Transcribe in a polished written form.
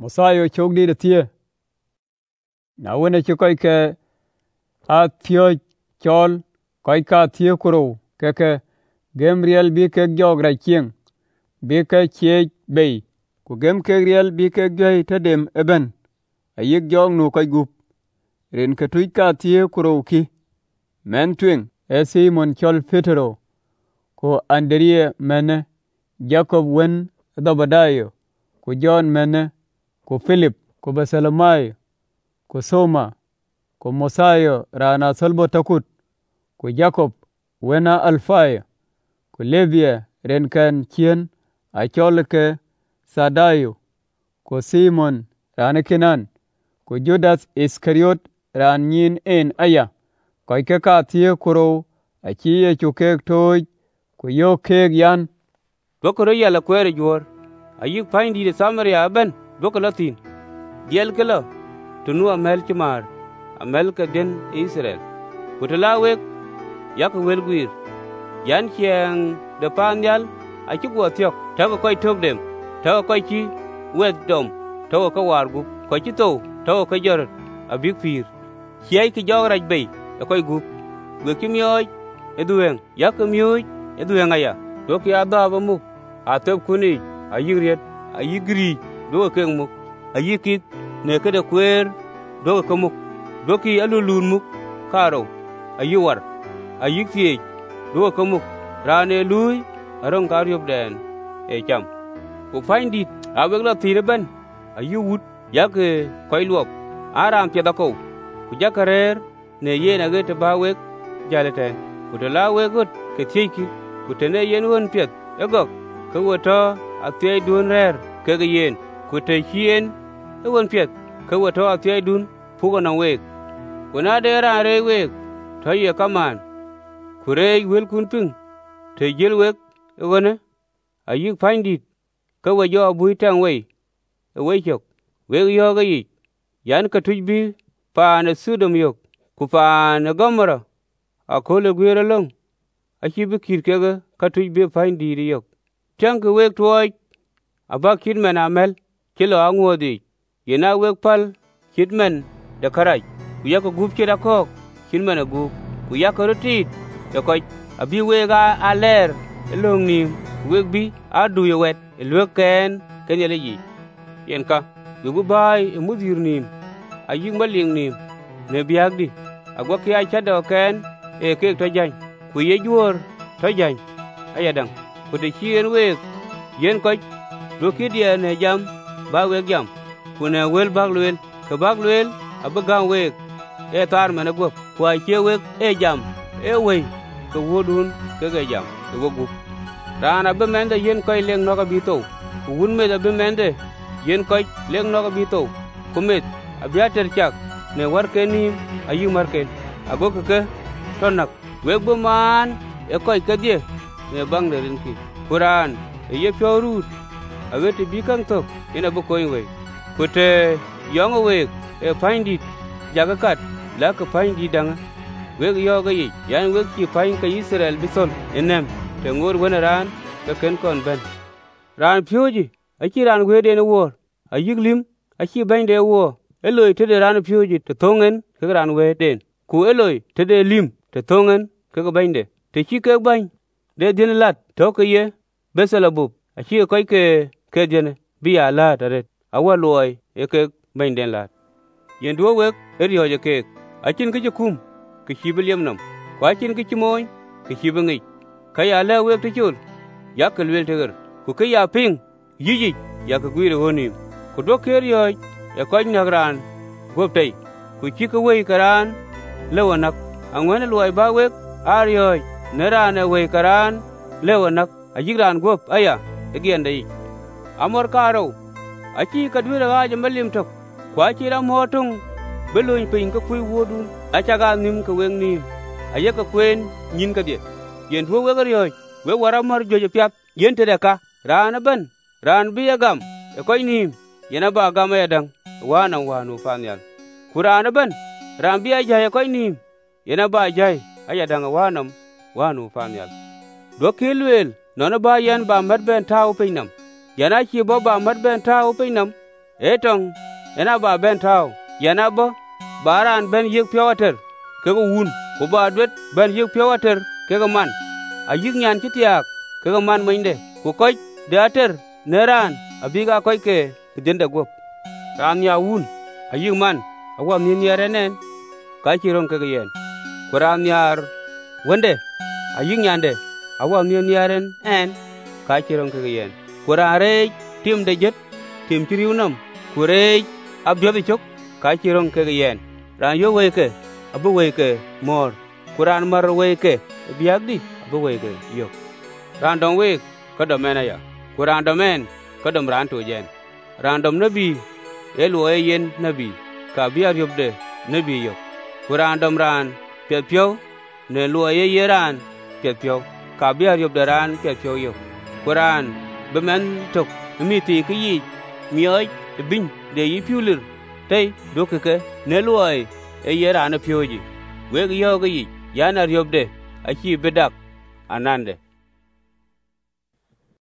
Mosayo chok đi được thia. Na wene cho coi ke a thio chol coi ka thio kuro ke Gamriel bi ke jog ra chieng bi ke chie bay ku gem ke riel bi ke gay tedem eben a yik jog nu coi gup rin ke tuj ka thio kuro ki men twing e Simon chol Petro ku Andrea mene Jacob wen Dabadayo ku John mene ku Philip ku Bartholomayo ku Soma ku Mosayo rana solbo takut ku Jacob wena Alfayo ku Levia ren kan chien a chol ke Sadayo ku Simon rana Kinan ku Judas Iskariot ran nyin en aya koi ke ka thie kuro a chiye chukek toj ku yo kek yan Bokoro yala kwere jor ayik pindi de Samaria ben bokolatin diel kelo tunu amel chimar amel ka den Israel kutalawe yak welguir yan chieng de panyal achigwo thiok tago koy togdem tago koy chi wedom tago ka wargu koy chi to tago ka jor abik pir chiay ki jograj bay koy gup wekimyoy edueng yak myoy edueng aya doki adaba muk atep kuni ayigriet ayigri do keng muk ayikik ne kede kwer do kamuk doki alulun muk karo ayiwar ayiktie do kamuk rane lui arong karyob den e cham ku findit awegla tireben ayiwut yak koy luop aram pedako ku jakarer ne yena gete bawek jaleten ku dalawe gut ke tieki ku tene yen won pet egok ke woto atye dun rer ke yen ku te chien e won pet ke woto atye dun pugo na wek kuna de ra re wek to ye kaman kure wel kun ping te jel wek e wona ayik findit ke wo jo bui tang we e we chok we yo ga yi yan ka tujbi pa na sudom yok ku pa na gomora akole gwere long achi bi kirkega ka tujbi findit yok tang ke wek toy aba kidmen amel kilo angodi yena wek pal kidmen de karaj ku yak gup kida kok kidmen gup ku yak rotit de ko abi wega aler long nim weg bi adu ye wet lweken ken yele yi yen ka gu bay mudir nim ayi maling nim ne biagdi agwa kya chado ken e ke to jan ku ye jor to jan ayadang ku de chien weg yen ko do kidia ne jam ba weg jam ku ne wel baglwel ka baglwel abagan weg e tar mena go ku a che weg e jam e we ka wodun ke ga jam e wogu rana be mende yen koy leng no ka bito ku wun me da be mende yen koy leng no ka bito ku met abiater chak ne war keni ayi marken ago ke tonak weg bu man e koy kedie ne bang de rinki Quran e ye pyorut aweti bikang tok ina bu koy we kute yong we e findit jagakat la ka findi danga weg yoga yi yan weg ki fain ka Israel bisol enem te ngor wona ran ka ken kon ben ran pyoji aki ran we de ne wor ayiglim aki bende wo eloy te de ran pyoji te tongen ka ran we den ku eloy te de lim te tongen ka bende te ki ke ban de din lat to ke ye beselabub aki koy ke jene bi ala taret awaloy e ke bende lat yen do weg eriyo je ke akin ke kum ke hibiliam nam kwa chin ke chimoy ke hibengi kaya la weg te chul yakal wel teger ku ke ya ping yiji ya ka gwire woni ku do keriyo e ko nagran goptei ku chi ke we karan lewanak angwen loy ba weg ariyo nerane we karan lewanak ajigran gop aya egende amor karo achi ka dwira ga jamalim tok kwa chi ram hotung beloy pin ka kui wodun achaga nim ka weng nim ayaka kwen nyin ka die yen wo we gariyo we wara mar jojo pyap yen te ka rana ban ran biya gam e koy nim yena ba gam ya dang wana wanu fanyal kurana ban ran biya jaya koy nim yena ba jay aya dang wanam wanu fanyal do kilwel nono ba yan ba mat ben taw pinam yana chi bo ba mat ben taw pinam etong ena ba ben taw yana bo baran ben yek pyawater ke ko wun ko ba dwet ben yek pyawater ke ko man ayik nyan kitiak ke ko man minde ko koy dater neran abiga koy ke dende gop ran ya wun ayik man awa min yarenen ka chiron ke yen ko ran yar wende ayik nyande awa min yaren en ka chiron ke yen ko rare tim de jet tim triunam ko re abdi chok ka chiron ke yen ran yo we ke abu we ke mor kuran mar we ke biagdi abu we ke yo ran dong we ko do mena ya kuran do men ko dom ran to jen ran dom nabi elo yen nabi ka biar yobde nabi yo kuran dom ran pyo ne lo ye ran pyo ka biar yobde ran pyo yo kuran bemen tok mi ti ki yi mi oi bin de yi pulir tei do ke ne lo ye ran pyo ji we yo gi yana yobde aki bedak anande